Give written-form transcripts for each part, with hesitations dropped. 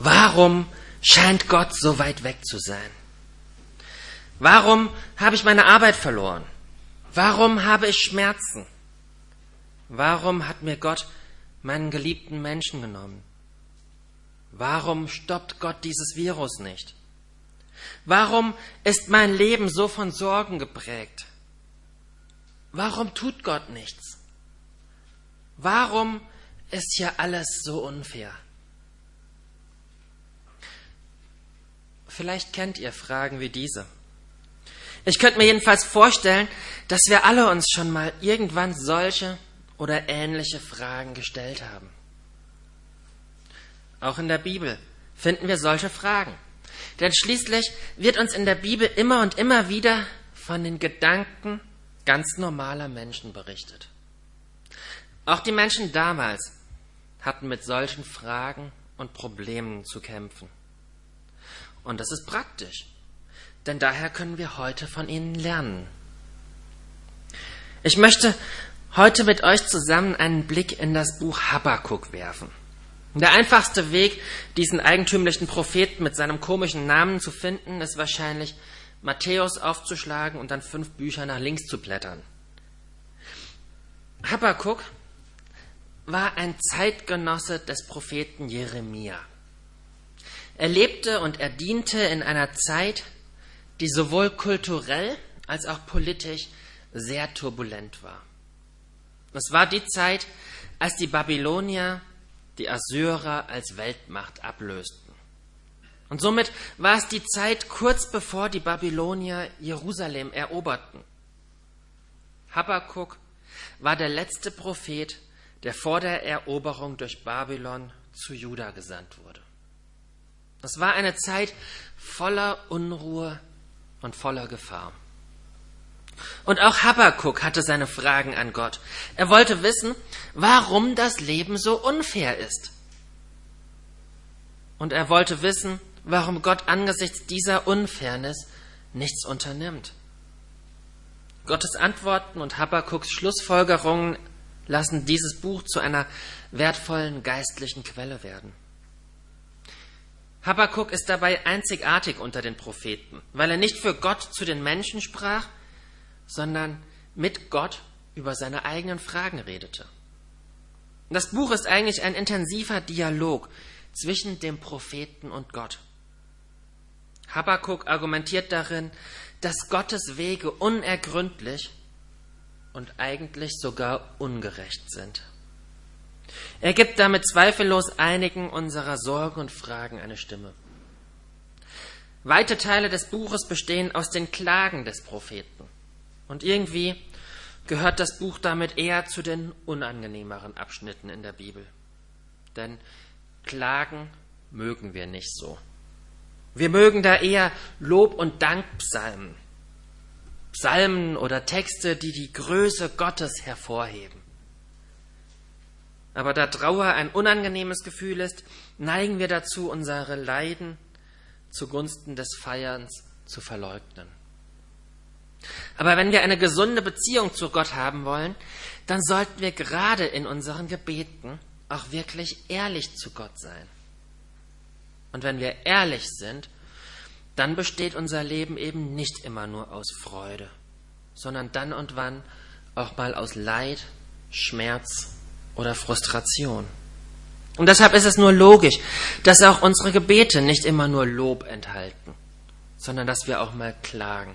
Warum scheint Gott so weit weg zu sein? Warum habe ich meine Arbeit verloren? Warum habe ich Schmerzen? Warum hat mir Gott meinen geliebten Menschen genommen? Warum stoppt Gott dieses Virus nicht? Warum ist mein Leben so von Sorgen geprägt? Warum tut Gott nichts? Warum ist hier alles so unfair? Vielleicht kennt ihr Fragen wie diese. Ich könnte mir jedenfalls vorstellen, dass wir alle uns schon mal irgendwann solche oder ähnliche Fragen gestellt haben. Auch in der Bibel finden wir solche Fragen. Denn schließlich wird uns in der Bibel immer und immer wieder von den Gedanken ganz normaler Menschen berichtet. Auch die Menschen damals hatten mit solchen Fragen und Problemen zu kämpfen. Und das ist praktisch, denn daher können wir heute von ihnen lernen. Ich möchte heute mit euch zusammen einen Blick in das Buch Habakuk werfen. Der einfachste Weg, diesen eigentümlichen Propheten mit seinem komischen Namen zu finden, ist wahrscheinlich, Matthäus aufzuschlagen und dann 5 Bücher nach links zu blättern. Habakuk war ein Zeitgenosse des Propheten Jeremia. Er lebte und er diente in einer Zeit, die sowohl kulturell als auch politisch sehr turbulent war. Es war die Zeit, als die Babylonier die Assyrer als Weltmacht ablösten. Und somit war es die Zeit kurz bevor die Babylonier Jerusalem eroberten. Habakuk war der letzte Prophet, der vor der Eroberung durch Babylon zu Juda gesandt wurde. Es war eine Zeit voller Unruhe und voller Gefahr. Und auch Habakuk hatte seine Fragen an Gott. Er wollte wissen, warum das Leben so unfair ist. Und er wollte wissen, warum Gott angesichts dieser Unfairness nichts unternimmt. Gottes Antworten und Habakuks Schlussfolgerungen lassen dieses Buch zu einer wertvollen geistlichen Quelle werden. Habakuk ist dabei einzigartig unter den Propheten, weil er nicht für Gott zu den Menschen sprach, sondern mit Gott über seine eigenen Fragen redete. Das Buch ist eigentlich ein intensiver Dialog zwischen dem Propheten und Gott. Habakuk argumentiert darin, dass Gottes Wege unergründlich und eigentlich sogar ungerecht sind. Er gibt damit zweifellos einigen unserer Sorgen und Fragen eine Stimme. Weite Teile des Buches bestehen aus den Klagen des Propheten. Und irgendwie gehört das Buch damit eher zu den unangenehmeren Abschnitten in der Bibel. Denn Klagen mögen wir nicht so. Wir mögen da eher Lob- und Dankpsalmen. Psalmen oder Texte, die die Größe Gottes hervorheben. Aber da Trauer ein unangenehmes Gefühl ist, neigen wir dazu, unsere Leiden zugunsten des Feierns zu verleugnen. Aber wenn wir eine gesunde Beziehung zu Gott haben wollen, dann sollten wir gerade in unseren Gebeten auch wirklich ehrlich zu Gott sein. Und wenn wir ehrlich sind, dann besteht unser Leben eben nicht immer nur aus Freude, sondern dann und wann auch mal aus Leid, Schmerz oder Frustration. Und deshalb ist es nur logisch, dass auch unsere Gebete nicht immer nur Lob enthalten, sondern dass wir auch mal klagen.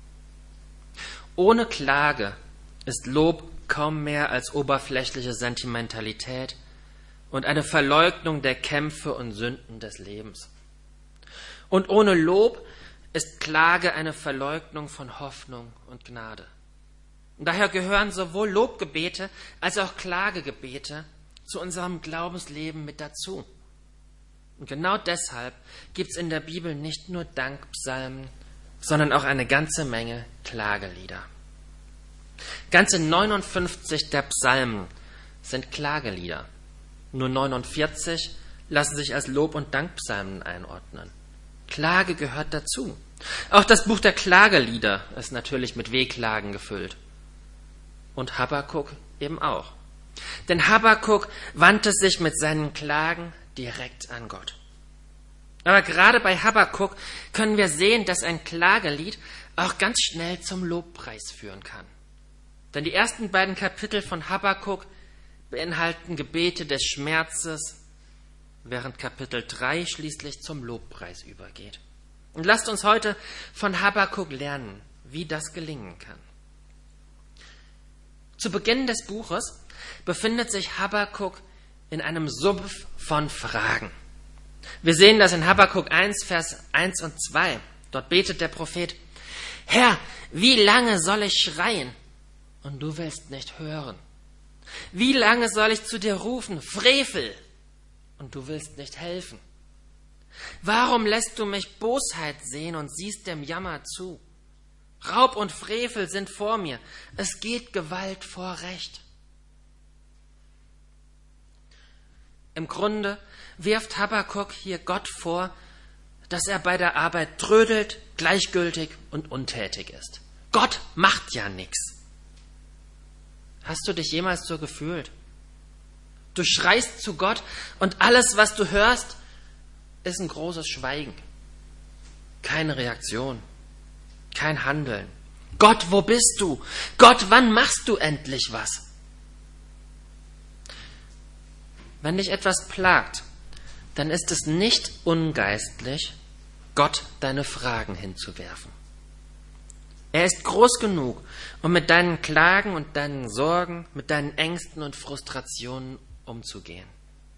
Ohne Klage ist Lob kaum mehr als oberflächliche Sentimentalität und eine Verleugnung der Kämpfe und Sünden des Lebens. Und ohne Lob ist Klage eine Verleugnung von Hoffnung und Gnade. Und daher gehören sowohl Lobgebete als auch Klagegebete zu unserem Glaubensleben mit dazu. Und genau deshalb gibt es in der Bibel nicht nur Dankpsalmen, sondern auch eine ganze Menge Klagelieder. Ganze 59 der Psalmen sind Klagelieder. Nur 49 lassen sich als Lob- und Dankpsalmen einordnen. Klage gehört dazu. Auch das Buch der Klagelieder ist natürlich mit Wehklagen gefüllt. Und Habakuk eben auch. Denn Habakuk wandte sich mit seinen Klagen direkt an Gott. Aber gerade bei Habakuk können wir sehen, dass ein Klagelied auch ganz schnell zum Lobpreis führen kann. Denn die ersten beiden Kapitel von Habakuk beinhalten Gebete des Schmerzes, während Kapitel 3 schließlich zum Lobpreis übergeht. Und lasst uns heute von Habakuk lernen, wie das gelingen kann. Zu Beginn des Buches befindet sich Habakuk in einem Sumpf von Fragen. Wir sehen das in Habakuk 1, Vers 1 und 2. Dort betet der Prophet: Herr, wie lange soll ich schreien und du willst nicht hören? Wie lange soll ich zu dir rufen, Frevel, und du willst nicht helfen? Warum lässt du mich Bosheit sehen und siehst dem Jammer zu? Raub und Frevel sind vor mir, es geht Gewalt vor Recht. Im Grunde wirft Habakuk hier Gott vor, dass er bei der Arbeit trödelt, gleichgültig und untätig ist. Gott macht ja nichts. Hast du dich jemals so gefühlt? Du schreist zu Gott und alles, was du hörst, ist ein großes Schweigen. Keine Reaktion, kein Handeln. Gott, wo bist du? Gott, wann machst du endlich was? Wenn dich etwas plagt, dann ist es nicht ungeistlich, Gott deine Fragen hinzuwerfen. Er ist groß genug, um mit deinen Klagen und deinen Sorgen, mit deinen Ängsten und Frustrationen umzugehen.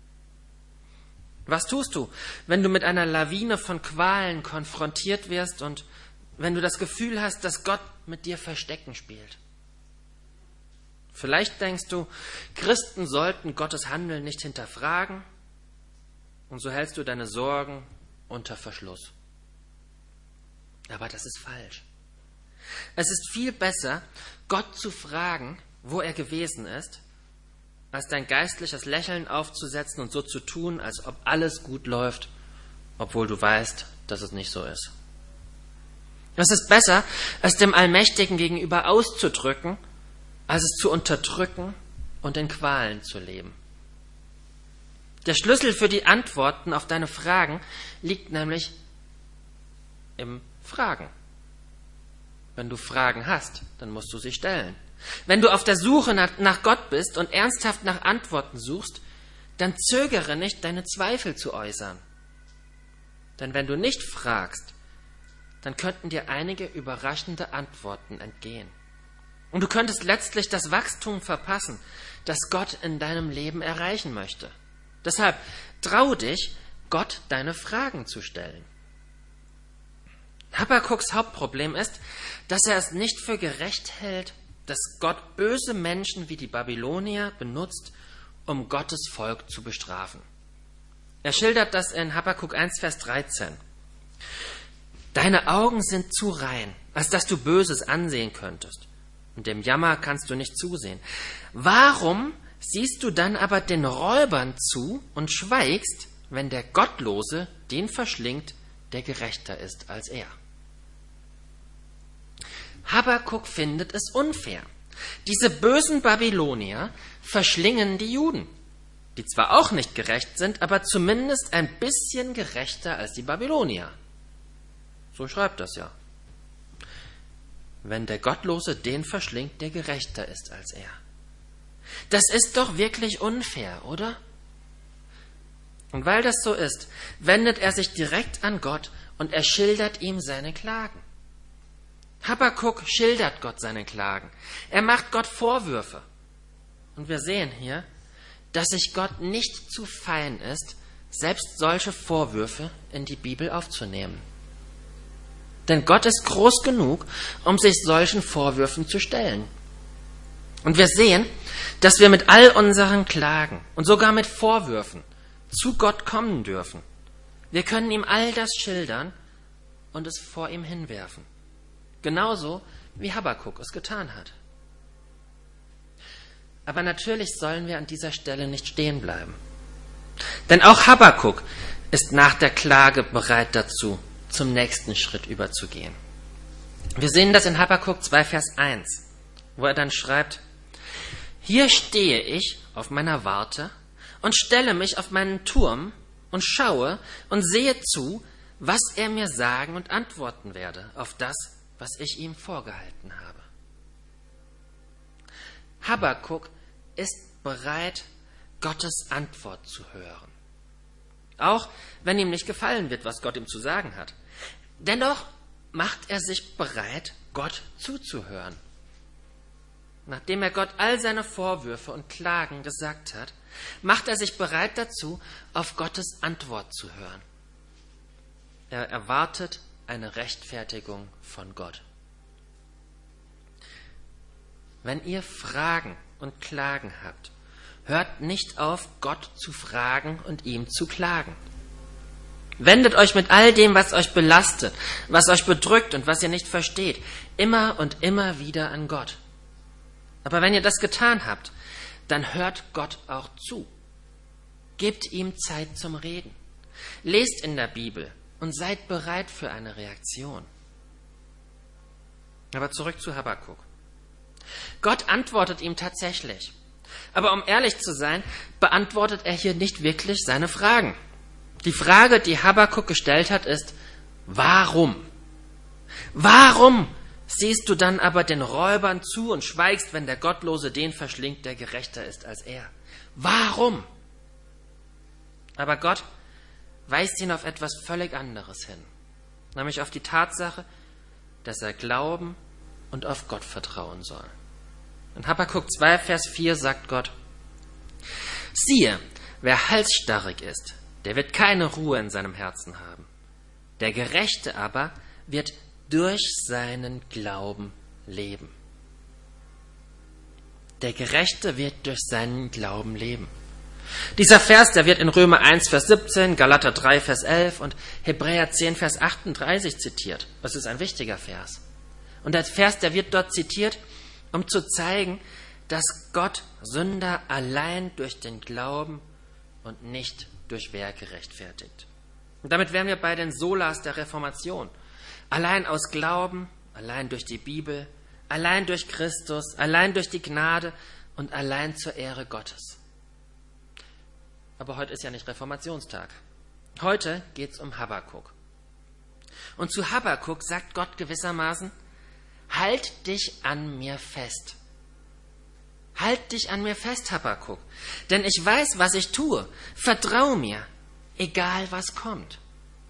Was tust du, wenn du mit einer Lawine von Qualen konfrontiert wirst und wenn du das Gefühl hast, dass Gott mit dir Verstecken spielt? Vielleicht denkst du, Christen sollten Gottes Handeln nicht hinterfragen, und so hältst du deine Sorgen unter Verschluss. Aber das ist falsch. Es ist viel besser, Gott zu fragen, wo er gewesen ist, als dein geistliches Lächeln aufzusetzen und so zu tun, als ob alles gut läuft, obwohl du weißt, dass es nicht so ist. Es ist besser, es dem Allmächtigen gegenüber auszudrücken, als es zu unterdrücken und in Qualen zu leben. Der Schlüssel für die Antworten auf deine Fragen liegt nämlich im Fragen. Wenn du Fragen hast, dann musst du sie stellen. Wenn du auf der Suche nach Gott bist und ernsthaft nach Antworten suchst, dann zögere nicht, deine Zweifel zu äußern. Denn wenn du nicht fragst, dann könnten dir einige überraschende Antworten entgehen. Und du könntest letztlich das Wachstum verpassen, das Gott in deinem Leben erreichen möchte. Deshalb trau dich, Gott deine Fragen zu stellen. Habakuks Hauptproblem ist, dass er es nicht für gerecht hält, dass Gott böse Menschen wie die Babylonier benutzt, um Gottes Volk zu bestrafen. Er schildert das in Habakuk 1, Vers 13. Deine Augen sind zu rein, als dass du Böses ansehen könntest. Und dem Jammer kannst du nicht zusehen. Warum siehst du dann aber den Räubern zu und schweigst, wenn der Gottlose den verschlingt, der gerechter ist als er? Habakuk findet es unfair. Diese bösen Babylonier verschlingen die Juden, die zwar auch nicht gerecht sind, aber zumindest ein bisschen gerechter als die Babylonier. So schreibt das ja. Wenn der Gottlose den verschlingt, der gerechter ist als er. Das ist doch wirklich unfair, oder? Und weil das so ist, wendet er sich direkt an Gott und er schildert ihm seine Klagen. Habakuk schildert Gott seine Klagen. Er macht Gott Vorwürfe. Und wir sehen hier, dass sich Gott nicht zu fein ist, selbst solche Vorwürfe in die Bibel aufzunehmen. Denn Gott ist groß genug, um sich solchen Vorwürfen zu stellen. Und wir sehen, dass wir mit all unseren Klagen und sogar mit Vorwürfen zu Gott kommen dürfen. Wir können ihm all das schildern und es vor ihm hinwerfen. Genauso wie Habakuk es getan hat. Aber natürlich sollen wir an dieser Stelle nicht stehen bleiben. Denn auch Habakuk ist nach der Klage bereit dazu, zum nächsten Schritt überzugehen. Wir sehen das in Habakuk 2, Vers 1, wo er dann schreibt: Hier stehe ich auf meiner Warte und stelle mich auf meinen Turm, und schaue und sehe zu, was er mir sagen und antworten werde auf das, was ich ihm vorgehalten habe. Habakuk ist bereit, Gottes Antwort zu hören. Auch wenn ihm nicht gefallen wird, was Gott ihm zu sagen hat. Dennoch macht er sich bereit, Gott zuzuhören. Nachdem er Gott all seine Vorwürfe und Klagen gesagt hat, macht er sich bereit dazu, auf Gottes Antwort zu hören. Er erwartet eine Rechtfertigung von Gott. Wenn ihr Fragen und Klagen habt, hört nicht auf, Gott zu fragen und ihm zu klagen. Wendet euch mit all dem, was euch belastet, was euch bedrückt und was ihr nicht versteht, immer und immer wieder an Gott. Aber wenn ihr das getan habt, dann hört Gott auch zu. Gebt ihm Zeit zum Reden. Lest in der Bibel und seid bereit für eine Reaktion. Aber zurück zu Habakuk. Gott antwortet ihm tatsächlich. Aber um ehrlich zu sein, beantwortet er hier nicht wirklich seine Fragen. Die Frage, die Habakuk gestellt hat, ist, warum? Warum siehst du dann aber den Räubern zu und schweigst, wenn der Gottlose den verschlingt, der gerechter ist als er? Warum? Aber Gott weist ihn auf etwas völlig anderes hin, nämlich auf die Tatsache, dass er glauben und auf Gott vertrauen soll. In Habakuk 2, Vers 4 sagt Gott, siehe, wer halsstarrig ist, der wird keine Ruhe in seinem Herzen haben. Der Gerechte aber wird durch seinen Glauben leben. Der Gerechte wird durch seinen Glauben leben. Dieser Vers, der wird in Römer 1, Vers 17, Galater 3, Vers 11 und Hebräer 10, Vers 38 zitiert. Das ist ein wichtiger Vers. Und der Vers, der wird dort zitiert, um zu zeigen, dass Gott Sünder allein durch den Glauben und nicht durch Werke rechtfertigt. Und damit wären wir bei den Solas der Reformation. Allein aus Glauben, allein durch die Bibel, allein durch Christus, allein durch die Gnade und allein zur Ehre Gottes. Aber heute ist ja nicht Reformationstag. Heute geht es um Habakuk. Und zu Habakuk sagt Gott gewissermaßen, halt dich an mir fest. Halt dich an mir fest, Habakuk, denn ich weiß, was ich tue. Vertrau mir, egal was kommt.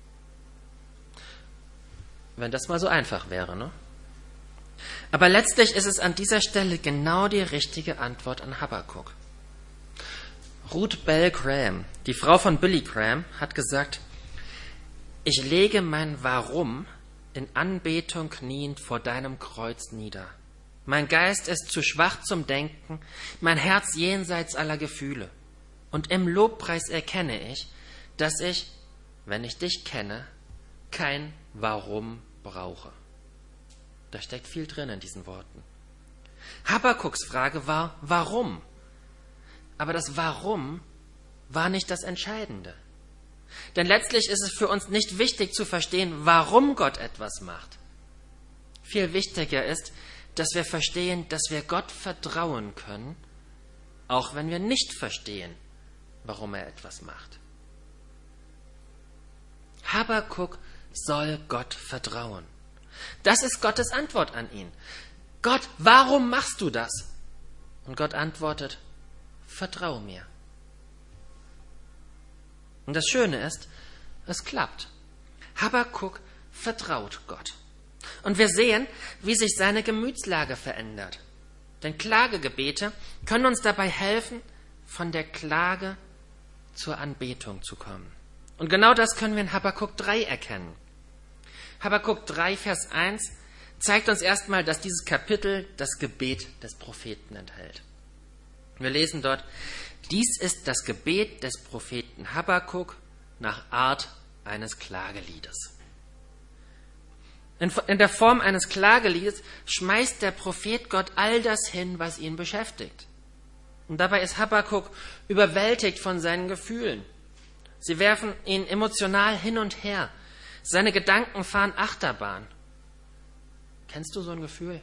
Wenn das mal so einfach wäre, ne? Aber letztlich ist es an dieser Stelle genau die richtige Antwort an Habakuk. Ruth Bell Graham, die Frau von Billy Graham, hat gesagt, ich lege mein Warum in Anbetung kniend vor deinem Kreuz nieder. Mein Geist ist zu schwach zum Denken, mein Herz jenseits aller Gefühle. Und im Lobpreis erkenne ich, dass ich, wenn ich dich kenne, kein Warum brauche. Da steckt viel drin in diesen Worten. Habakuks Frage war, warum? Aber das Warum war nicht das Entscheidende. Denn letztlich ist es für uns nicht wichtig zu verstehen, warum Gott etwas macht. Viel wichtiger ist, dass wir verstehen, dass wir Gott vertrauen können, auch wenn wir nicht verstehen, warum er etwas macht. Habakuk soll Gott vertrauen. Das ist Gottes Antwort an ihn. Gott, warum machst du das? Und Gott antwortet, vertrau mir. Und das Schöne ist, es klappt. Habakuk vertraut Gott. Und wir sehen, wie sich seine Gemütslage verändert. Denn Klagegebete können uns dabei helfen, von der Klage zur Anbetung zu kommen. Und genau das können wir in Habakuk 3 erkennen. Habakuk 3, Vers 1 zeigt uns erstmal, dass dieses Kapitel das Gebet des Propheten enthält. Wir lesen dort, dies ist das Gebet des Propheten Habakuk nach Art eines Klageliedes. In der Form eines Klageliedes schmeißt der Prophet Gott all das hin, was ihn beschäftigt. Und dabei ist Habakuk überwältigt von seinen Gefühlen. Sie werfen ihn emotional hin und her. Seine Gedanken fahren Achterbahn. Kennst du so ein Gefühl?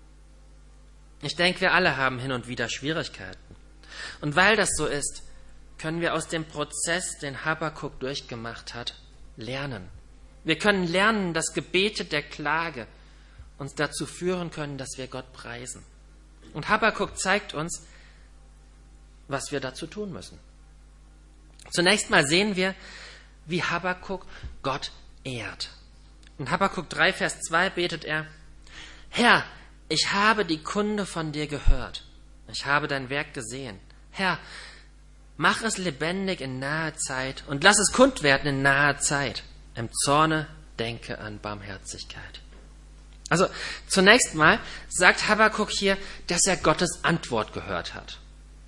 Ich denke, wir alle haben hin und wieder Schwierigkeiten. Und weil das so ist, können wir aus dem Prozess, den Habakuk durchgemacht hat, lernen. Wir können lernen, dass Gebete der Klage uns dazu führen können, dass wir Gott preisen. Und Habakuk zeigt uns, was wir dazu tun müssen. Zunächst mal sehen wir, wie Habakuk Gott ehrt. In Habakuk 3, Vers 2 betet er: Herr, ich habe die Kunde von dir gehört. Ich habe dein Werk gesehen. Herr, mach es lebendig in naher Zeit und lass es kund werden in naher Zeit. Im Zorne denke an Barmherzigkeit. Also zunächst mal sagt Habakuk hier, dass er Gottes Antwort gehört hat.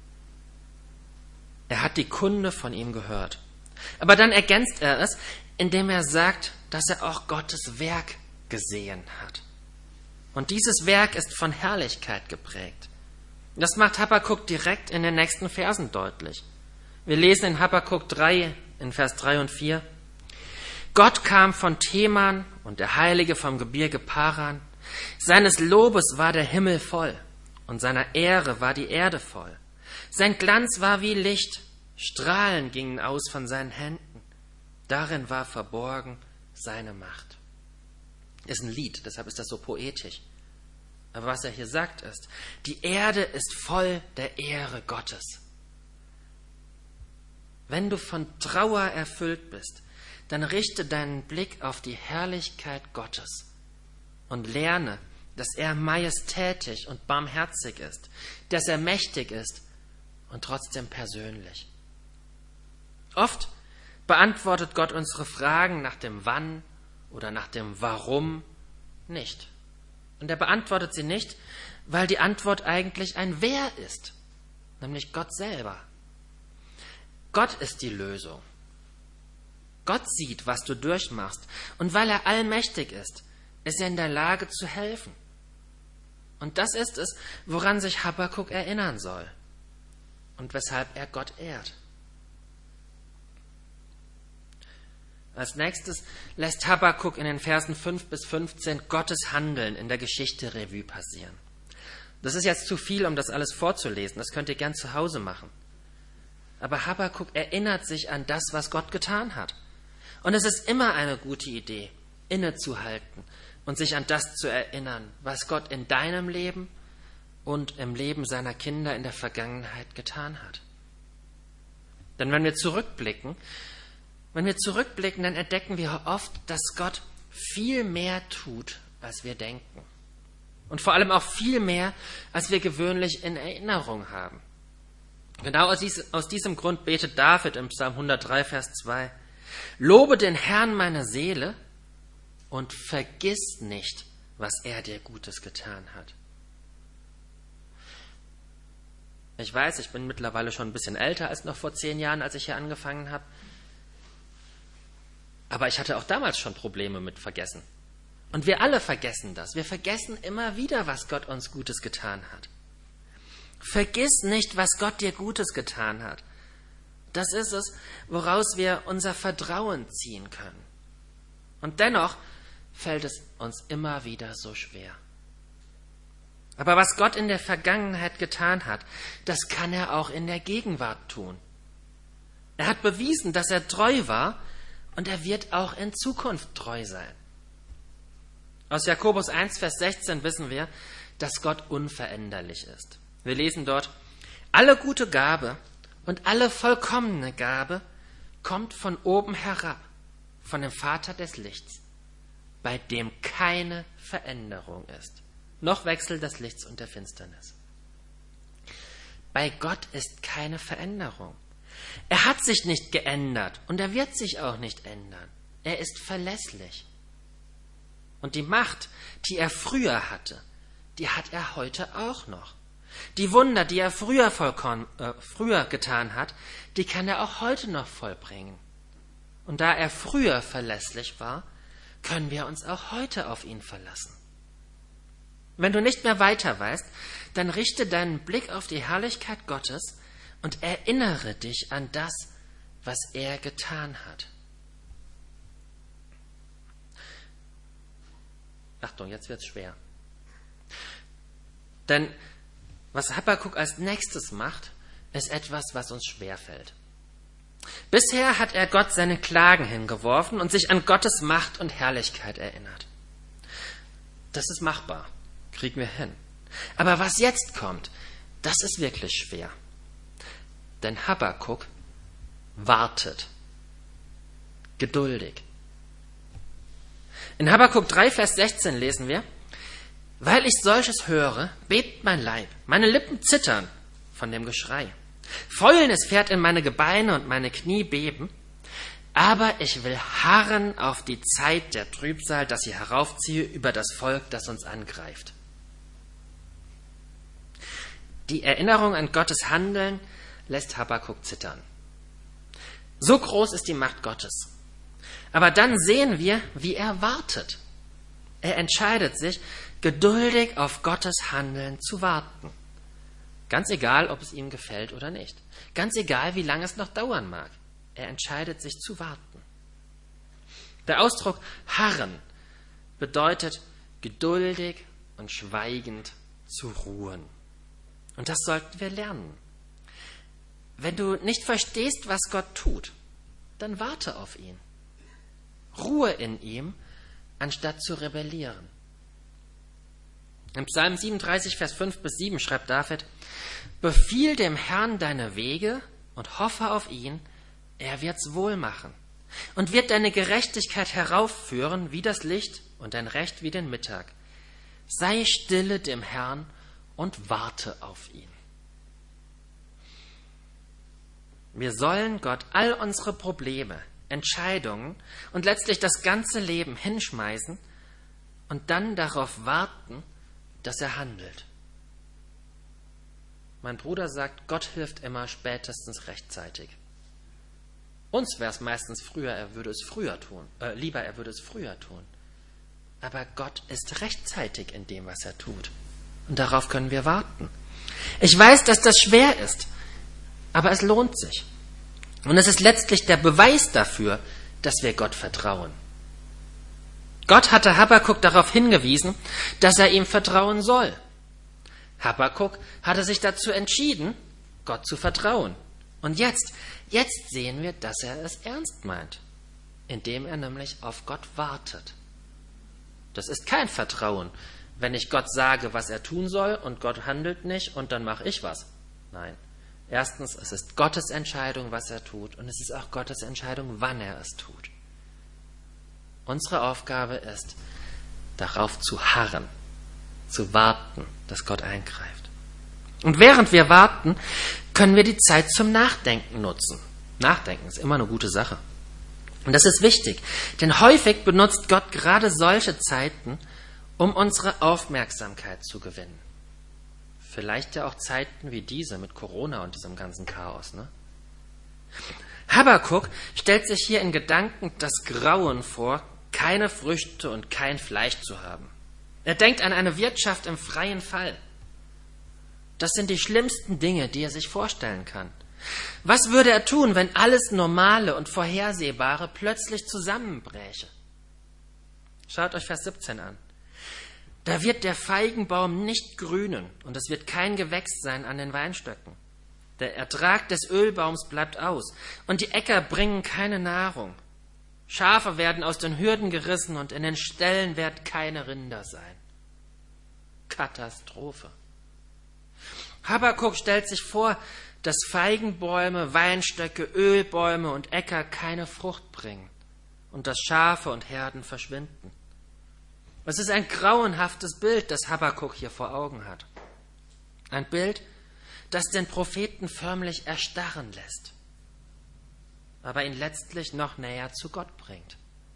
Er hat die Kunde von ihm gehört. Aber dann ergänzt er es, indem er sagt, dass er auch Gottes Werk gesehen hat. Und dieses Werk ist von Herrlichkeit geprägt. Das macht Habakuk direkt in den nächsten Versen deutlich. Wir lesen in Habakuk 3, in Vers 3 und 4. Gott kam von Teman und der Heilige vom Gebirge Paran. Seines Lobes war der Himmel voll und seiner Ehre war die Erde voll. Sein Glanz war wie Licht, Strahlen gingen aus von seinen Händen. Darin war verborgen seine Macht. Ist ein Lied, deshalb ist das so poetisch. Aber was er hier sagt ist, die Erde ist voll der Ehre Gottes. Wenn du von Trauer erfüllt bist, dann richte deinen Blick auf die Herrlichkeit Gottes und lerne, dass er majestätisch und barmherzig ist, dass er mächtig ist und trotzdem persönlich. Oft beantwortet Gott unsere Fragen nach dem Wann oder nach dem Warum nicht. Und er beantwortet sie nicht, weil die Antwort eigentlich ein Wer ist, nämlich Gott selber. Gott ist die Lösung. Gott sieht, was du durchmachst. Und weil er allmächtig ist er in der Lage zu helfen. Und das ist es, woran sich Habakuk erinnern soll und weshalb er Gott ehrt. Als nächstes lässt Habakuk in den Versen 5 bis 15 Gottes Handeln in der Geschichte Revue passieren. Das ist jetzt zu viel, um das alles vorzulesen. Das könnt ihr gern zu Hause machen. Aber Habakuk erinnert sich an das, was Gott getan hat. Und es ist immer eine gute Idee, innezuhalten und sich an das zu erinnern, was Gott in deinem Leben und im Leben seiner Kinder in der Vergangenheit getan hat. Denn wenn wir zurückblicken, dann entdecken wir oft, dass Gott viel mehr tut, als wir denken. Und vor allem auch viel mehr, als wir gewöhnlich in Erinnerung haben. Genau aus diesem Grund betet David im Psalm 103, Vers 2: Lobe den Herrn meine Seele und vergiss nicht, was er dir Gutes getan hat. Ich weiß, ich bin mittlerweile schon ein bisschen älter als noch vor 10 Jahren, als ich hier angefangen habe. Aber ich hatte auch damals schon Probleme mit Vergessen. Und wir alle vergessen das. Wir vergessen immer wieder, was Gott uns Gutes getan hat. Vergiss nicht, was Gott dir Gutes getan hat. Das ist es, woraus wir unser Vertrauen ziehen können. Und dennoch fällt es uns immer wieder so schwer. Aber was Gott in der Vergangenheit getan hat, das kann er auch in der Gegenwart tun. Er hat bewiesen, dass er treu war, und er wird auch in Zukunft treu sein. Aus Jakobus 1, Vers 16 wissen wir, dass Gott unveränderlich ist. Wir lesen dort: Alle gute Gabe und alle vollkommene Gabe kommt von oben herab, von dem Vater des Lichts, bei dem keine Veränderung ist, noch Wechsel des Lichts und der Finsternis. Bei Gott ist keine Veränderung. Er hat sich nicht geändert und er wird sich auch nicht ändern. Er ist verlässlich. Und die Macht, die er früher hatte, die hat er heute auch noch. Die Wunder, die er früher getan hat, die kann er auch heute noch vollbringen. Und da er früher verlässlich war, können wir uns auch heute auf ihn verlassen. Wenn du nicht mehr weiter weißt, dann richte deinen Blick auf die Herrlichkeit Gottes und erinnere dich an das, was er getan hat. Achtung, jetzt wird's schwer. Denn was Habakuk als nächstes macht, ist etwas, was uns schwerfällt. Bisher hat er Gott seine Klagen hingeworfen und sich an Gottes Macht und Herrlichkeit erinnert. Das ist machbar, kriegen wir hin. Aber was jetzt kommt, das ist wirklich schwer. Denn Habakuk wartet. Geduldig. In Habakuk 3, Vers 16 lesen wir: Weil ich solches höre, bebt mein Leib, meine Lippen zittern von dem Geschrei. Fäulnis fährt in meine Gebeine und meine Knie beben. Aber ich will harren auf die Zeit der Trübsal, dass sie heraufziehe über das Volk, das uns angreift. Die Erinnerung an Gottes Handeln lässt Habakuk zittern. So groß ist die Macht Gottes. Aber dann sehen wir, wie er wartet. Er entscheidet sich, geduldig auf Gottes Handeln zu warten. Ganz egal, ob es ihm gefällt oder nicht. Ganz egal, wie lange es noch dauern mag. Er entscheidet sich zu warten. Der Ausdruck harren bedeutet geduldig und schweigend zu ruhen. Und das sollten wir lernen. Wenn du nicht verstehst, was Gott tut, dann warte auf ihn. Ruhe in ihm, anstatt zu rebellieren. Im Psalm 37, Vers 5 bis 7 schreibt David: Befiehl dem Herrn deine Wege und hoffe auf ihn, er wird's wohl machen und wird deine Gerechtigkeit heraufführen wie das Licht und dein Recht wie den Mittag. Sei stille dem Herrn und warte auf ihn. Wir sollen Gott all unsere Probleme, Entscheidungen und letztlich das ganze Leben hinschmeißen und dann darauf warten, dass er handelt. Mein Bruder sagt, Gott hilft immer spätestens rechtzeitig. Uns wäre es meistens lieber, er würde es früher tun. Aber Gott ist rechtzeitig in dem, was er tut. Und darauf können wir warten. Ich weiß, dass das schwer ist, aber es lohnt sich. Und es ist letztlich der Beweis dafür, dass wir Gott vertrauen. Gott hatte Habakuk darauf hingewiesen, dass er ihm vertrauen soll. Habakuk hatte sich dazu entschieden, Gott zu vertrauen. Und jetzt sehen wir, dass er es ernst meint, indem er nämlich auf Gott wartet. Das ist kein Vertrauen, wenn ich Gott sage, was er tun soll und Gott handelt nicht und dann mache ich was. Nein. Erstens, es ist Gottes Entscheidung, was er tut, und es ist auch Gottes Entscheidung, wann er es tut. Unsere Aufgabe ist, darauf zu harren, zu warten, dass Gott eingreift. Und während wir warten, können wir die Zeit zum Nachdenken nutzen. Nachdenken ist immer eine gute Sache. Und das ist wichtig, denn häufig benutzt Gott gerade solche Zeiten, um unsere Aufmerksamkeit zu gewinnen. Vielleicht ja auch Zeiten wie diese mit Corona und diesem ganzen Chaos, ne? Habakuk stellt sich hier in Gedanken das Grauen vor, keine Früchte und kein Fleisch zu haben. Er denkt an eine Wirtschaft im freien Fall. Das sind die schlimmsten Dinge, die er sich vorstellen kann. Was würde er tun, wenn alles Normale und Vorhersehbare plötzlich zusammenbräche? Schaut euch Vers 17 an. Da wird der Feigenbaum nicht grünen und es wird kein Gewächs sein an den Weinstöcken. Der Ertrag des Ölbaums bleibt aus und die Äcker bringen keine Nahrung. Schafe werden aus den Hürden gerissen und in den Ställen werden keine Rinder sein. Katastrophe. Habakuk stellt sich vor, dass Feigenbäume, Weinstöcke, Ölbäume und Äcker keine Frucht bringen und dass Schafe und Herden verschwinden. Es ist ein grauenhaftes Bild, das Habakuk hier vor Augen hat. Ein Bild, das den Propheten förmlich erstarren lässt, aber ihn letztlich noch näher zu Gott bringt.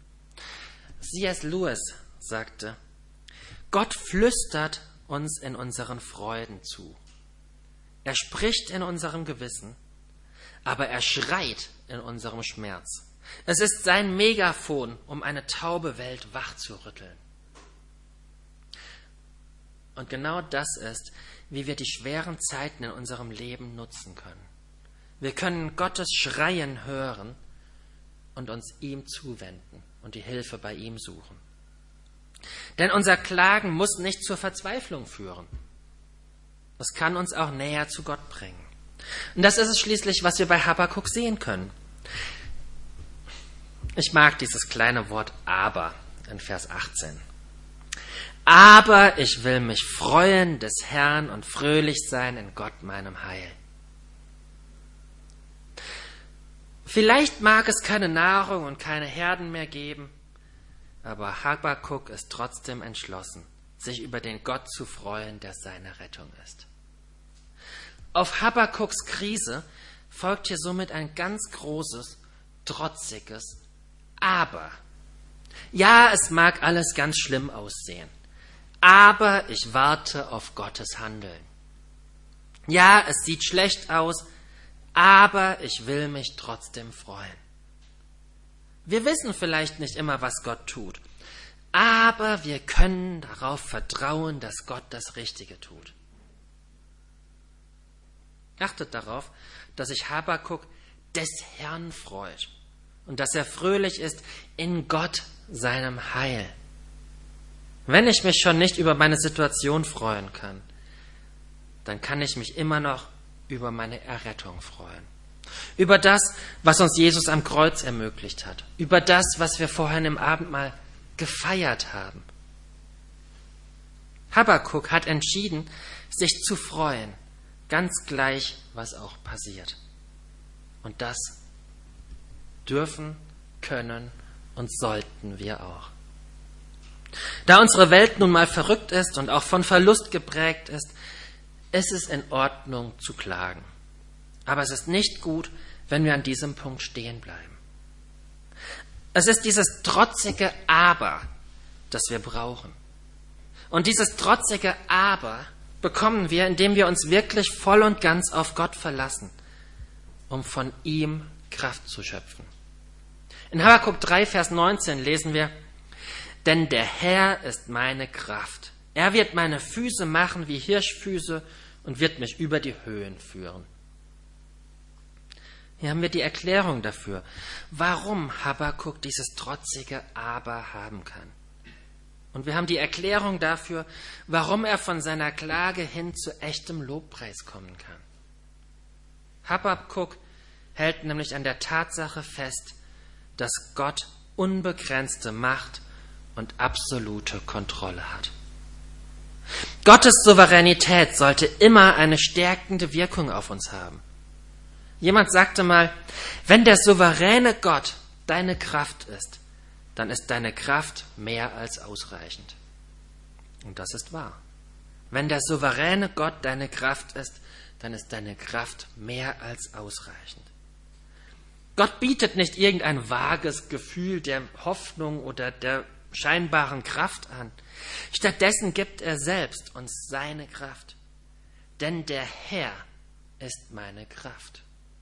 C.S. Lewis sagte, Gott flüstert uns in unseren Freuden zu. Er spricht in unserem Gewissen, aber er schreit in unserem Schmerz. Es ist sein Megafon, um eine taube Welt wachzurütteln. Und genau das ist, wie wir die schweren Zeiten in unserem Leben nutzen können. Wir können Gottes Schreien hören und uns ihm zuwenden und die Hilfe bei ihm suchen. Denn unser Klagen muss nicht zur Verzweiflung führen. Es kann uns auch näher zu Gott bringen. Und das ist es schließlich, was wir bei Habakuk sehen können. Ich mag dieses kleine Wort aber in Vers 18. Aber ich will mich freuen des Herrn und fröhlich sein in Gott meinem Heil. Vielleicht mag es keine Nahrung und keine Herden mehr geben, aber Habakuk ist trotzdem entschlossen, sich über den Gott zu freuen, der seine Rettung ist. Auf Habakuks Krise folgt hier somit ein ganz großes, trotziges Aber. Ja, es mag alles ganz schlimm aussehen, aber ich warte auf Gottes Handeln. Ja, es sieht schlecht aus, aber ich will mich trotzdem freuen. Wir wissen vielleicht nicht immer, was Gott tut, aber wir können darauf vertrauen, dass Gott das Richtige tut. Achtet darauf, dass sich Habakuk des Herrn freut und dass er fröhlich ist in Gott, seinem Heil. Wenn ich mich schon nicht über meine Situation freuen kann, dann kann ich mich immer noch über meine Errettung freuen. Über das, was uns Jesus am Kreuz ermöglicht hat. Über das, was wir vorhin im Abendmahl gefeiert haben. Habakuk hat entschieden, sich zu freuen, ganz gleich, was auch passiert. Und das dürfen, können und sollten wir auch. Da unsere Welt nun mal verrückt ist und auch von Verlust geprägt ist, ist es in Ordnung zu klagen. Aber es ist nicht gut, wenn wir an diesem Punkt stehen bleiben. Es ist dieses trotzige Aber, das wir brauchen. Und dieses trotzige Aber bekommen wir, indem wir uns wirklich voll und ganz auf Gott verlassen, um von ihm Kraft zu schöpfen. In Habakuk 3, Vers 19 lesen wir: Denn der Herr ist meine Kraft. Er wird meine Füße machen wie Hirschfüße und wird mich über die Höhen führen. Hier haben wir die Erklärung dafür, warum Habakuk dieses trotzige Aber haben kann. Und wir haben die Erklärung dafür, warum er von seiner Klage hin zu echtem Lobpreis kommen kann. Habakuk hält nämlich an der Tatsache fest, dass Gott unbegrenzte Macht und absolute Kontrolle hat. Gottes Souveränität sollte immer eine stärkende Wirkung auf uns haben. Jemand sagte mal, wenn der souveräne Gott deine Kraft ist, dann ist deine Kraft mehr als ausreichend. Und das ist wahr. Wenn der souveräne Gott deine Kraft ist, dann ist deine Kraft mehr als ausreichend. Gott bietet nicht irgendein vages Gefühl der Hoffnung oder der scheinbaren Kraft an. Stattdessen gibt er selbst uns seine Kraft. Denn der Herr ist meine Kraft.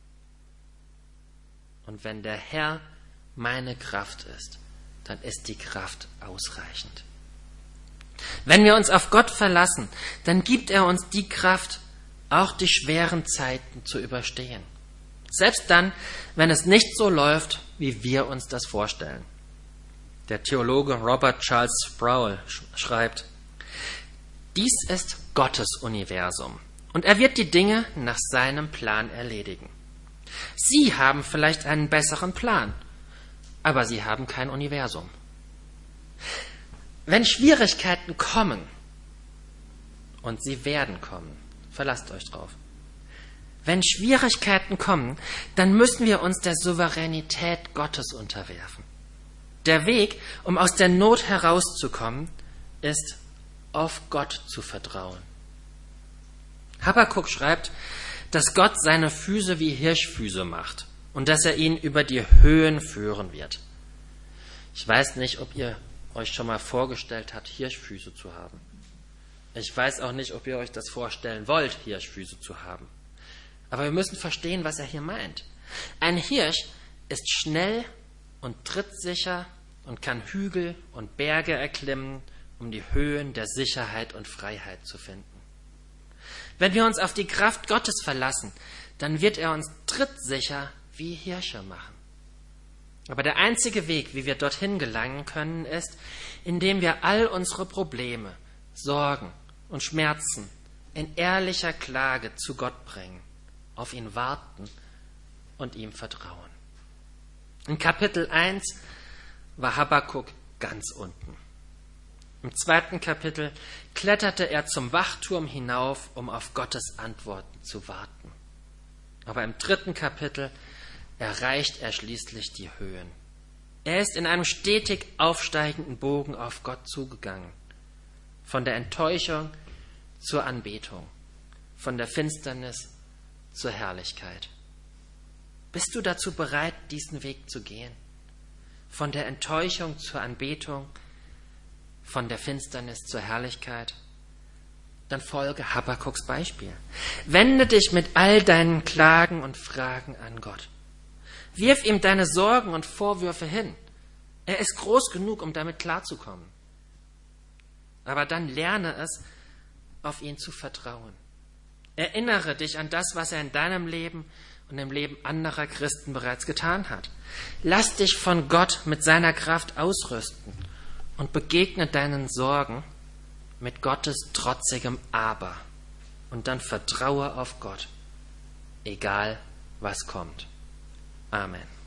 Und wenn der Herr meine Kraft ist, dann ist die Kraft ausreichend. Wenn wir uns auf Gott verlassen, dann gibt er uns die Kraft, auch die schweren Zeiten zu überstehen. Selbst dann, wenn es nicht so läuft, wie wir uns das vorstellen. Der Theologe Robert Charles Sproul schreibt: Dies ist Gottes Universum und er wird die Dinge nach seinem Plan erledigen. Sie haben vielleicht einen besseren Plan, aber sie haben kein Universum. Wenn Schwierigkeiten kommen, und sie werden kommen, verlasst euch drauf. Wenn Schwierigkeiten kommen, dann müssen wir uns der Souveränität Gottes unterwerfen. Der Weg, um aus der Not herauszukommen, ist, auf Gott zu vertrauen. Habakuk schreibt, dass Gott seine Füße wie Hirschfüße macht und dass er ihn über die Höhen führen wird. Ich weiß nicht, ob ihr euch schon mal vorgestellt habt, Hirschfüße zu haben. Ich weiß auch nicht, ob ihr euch das vorstellen wollt, Hirschfüße zu haben. Aber wir müssen verstehen, was er hier meint. Ein Hirsch ist schnell und trittsicher und kann Hügel und Berge erklimmen, um die Höhen der Sicherheit und Freiheit zu finden. Wenn wir uns auf die Kraft Gottes verlassen, dann wird er uns trittsicher wie Hirsche machen. Aber der einzige Weg, wie wir dorthin gelangen können, ist, indem wir all unsere Probleme, Sorgen und Schmerzen in ehrlicher Klage zu Gott bringen, auf ihn warten und ihm vertrauen. In Kapitel 1 war Habakuk ganz unten. Im 2. Kapitel kletterte er zum Wachturm hinauf, um auf Gottes Antworten zu warten. Aber im 3. Kapitel erreicht er schließlich die Höhen. Er ist in einem stetig aufsteigenden Bogen auf Gott zugegangen. Von der Enttäuschung zur Anbetung, von der Finsternis zur Herrlichkeit. Bist du dazu bereit, diesen Weg zu gehen? Von der Enttäuschung zur Anbetung, von der Finsternis zur Herrlichkeit? Dann folge Habakuks Beispiel. Wende dich mit all deinen Klagen und Fragen an Gott. Wirf ihm deine Sorgen und Vorwürfe hin. Er ist groß genug, um damit klarzukommen. Aber dann lerne es, auf ihn zu vertrauen. Erinnere dich an das, was er in deinem Leben und im Leben anderer Christen bereits getan hat. Lass dich von Gott mit seiner Kraft ausrüsten und begegne deinen Sorgen mit Gottes trotzigem Aber. Und dann vertraue auf Gott, egal was kommt. Amen.